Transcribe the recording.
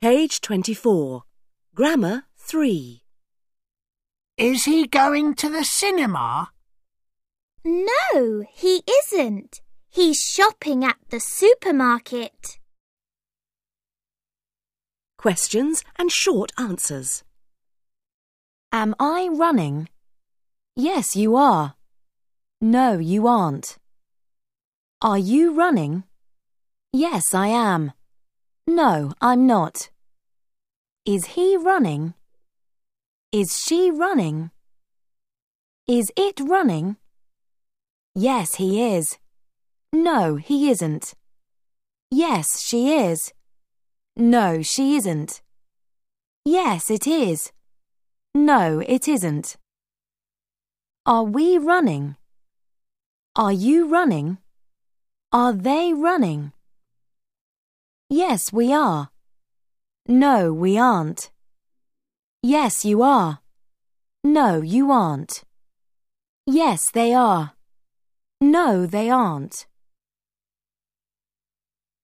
Page 24. Grammar 3. Is he going to the cinema? No, he isn't. He's shopping at the supermarket. Questions and short answers. Am I running? Yes, you are. No, you aren't. Are you running? Yes, I am. No, I'm not. Is he running? Is she running? Is it running? Yes, he is. No, he isn't. Yes, she is. No, she isn't. Yes, it is. No, it isn't. Are we running? Are you running? Are they running? Yes, we are. No, we aren't. Yes, you are. No, you aren't. Yes, they are. No, they aren't.